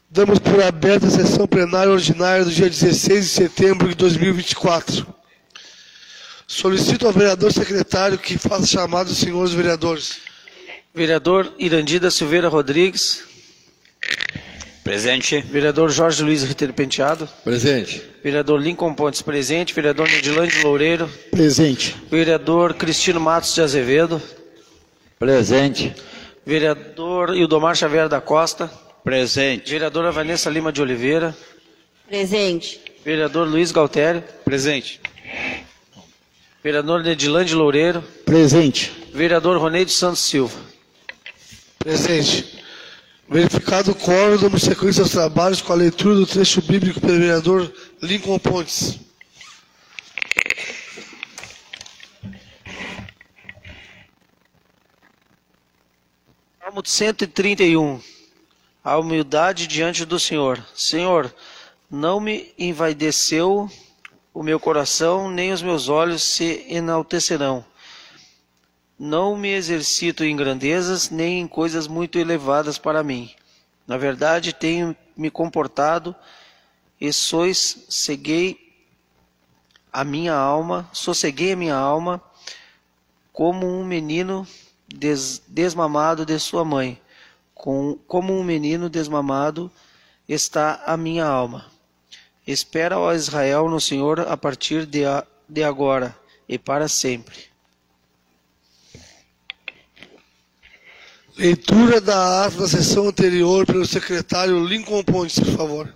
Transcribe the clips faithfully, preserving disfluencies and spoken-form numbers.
Damos por aberta a sessão plenária ordinária do dia dezesseis de setembro de dois mil e vinte e quatro. Solicito ao vereador secretário que faça chamado dos senhores vereadores. Vereador Irandida Silveira Rodrigues. Presente. Vereador Jorge Luiz Ritter Penteado. Presente. Vereador Lincoln Pontes, presente. Vereador Nidilande Loureiro. Presente. Vereador Cristino Matos de Azevedo. Presente. Vereador Ildomar Xavier da Costa. Presente. Vereadora Vanessa Lima de Oliveira. Presente. Vereador Luiz Galtério. Presente. Vereador Nedilande Loureiro. Presente. Vereador Roneide Santos Silva. Presente. Verificado o quórum, damos sequência aos trabalhos com a leitura do trecho bíblico pelo vereador Lincoln Pontes. Salmo cento e trinta e um. A humildade diante do Senhor. Senhor, não me envaideceu o meu coração, nem os meus olhos se enaltecerão. Não me exercito em grandezas, nem em coisas muito elevadas para mim. Na verdade, tenho me comportado e sois ceguei a minha alma, sosseguei a minha alma como um menino des, desmamado de sua mãe. Com, como um menino desmamado está a minha alma. Espera, ó Israel, no Senhor a partir de, a, de agora e para sempre. Leitura da ata da sessão anterior pelo secretário Lincoln Pontes, por favor.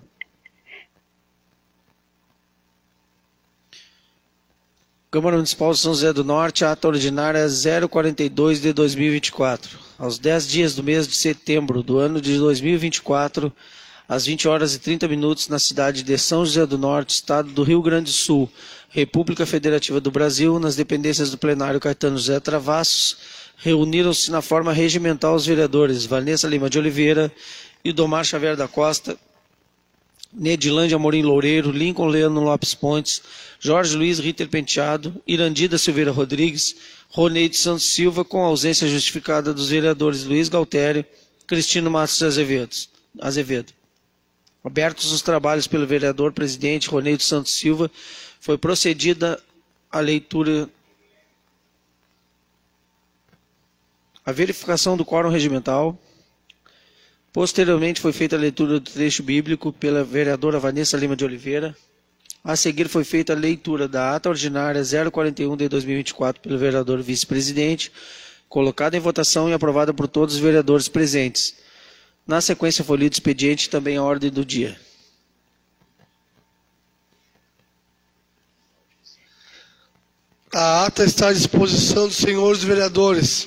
Câmara Municipal de São José do Norte, ata ordinária zero quarenta e dois de dois mil e vinte e quatro. Aos dez dias do mês de setembro do ano de dois mil e vinte e quatro, às vinte horas e trinta minutos, na cidade de São José do Norte, estado do Rio Grande do Sul, República Federativa do Brasil, nas dependências do plenário Caetano José Travassos, reuniram-se na forma regimental os vereadores Vanessa Lima de Oliveira, Ildomar Xavier da Costa, Nedilande Amorim Loureiro, Lincoln Leandro Lopes Pontes, Jorge Luiz Ritter Penteado, Irandida Silveira Rodrigues, Roneide Santos Silva, com ausência justificada dos vereadores Luiz Galtério, Cristino Matos de Azevedo. Azevedo. Abertos os trabalhos pelo vereador presidente Roneide Santos Silva, foi procedida a leitura, a verificação do quórum regimental. Posteriormente foi feita a leitura do trecho bíblico pela vereadora Vanessa Lima de Oliveira. A seguir foi feita a leitura da ata ordinária zero quarenta e um de dois mil e vinte e quatro pelo vereador vice-presidente, colocada em votação e aprovada por todos os vereadores presentes. Na sequência foi lido o expediente e também a ordem do dia. A ata está à disposição dos senhores vereadores.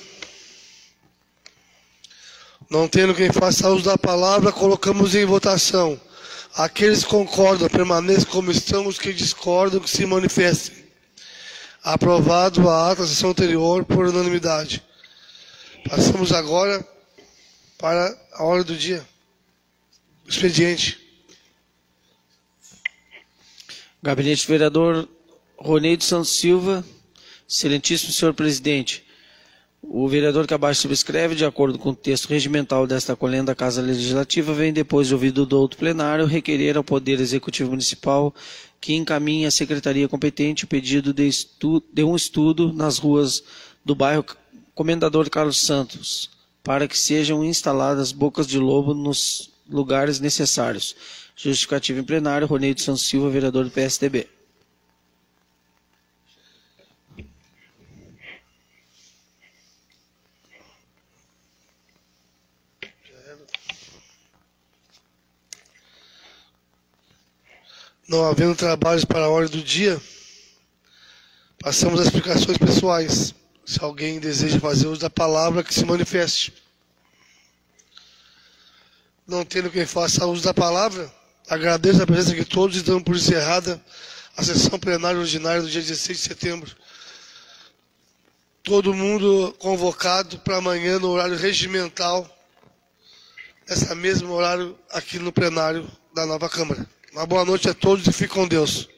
Não tendo quem faça uso da palavra, colocamos em votação. Aqueles que concordam, permaneçam como estão, os que discordam, que se manifestem. Aprovado a ata da sessão anterior por unanimidade. Passamos agora para a ordem do dia. Expediente. Gabinete Vereador Roneide Santos Silva, excelentíssimo senhor presidente. O vereador que abaixo subscreve, de acordo com o texto regimental desta colenda da Casa Legislativa, vem, depois de ouvido do outro plenário, requerer ao Poder Executivo Municipal que encaminhe à Secretaria competente o pedido de, estu de um estudo nas ruas do bairro Comendador Carlos Santos, para que sejam instaladas bocas de lobo nos lugares necessários. Justificativo em plenário, Roneide Santos Silva, vereador do P S D B. Não havendo trabalhos para a ordem do dia, passamos às explicações pessoais. Se alguém deseja fazer uso da palavra, que se manifeste. Não tendo quem faça uso da palavra, agradeço a presença de todos e damos por encerrada a sessão plenária ordinária do dia dezesseis de setembro. Todo mundo convocado para amanhã no horário regimental, nesse mesmo horário aqui no plenário da nova Câmara. Uma boa noite a todos e fiquem com Deus.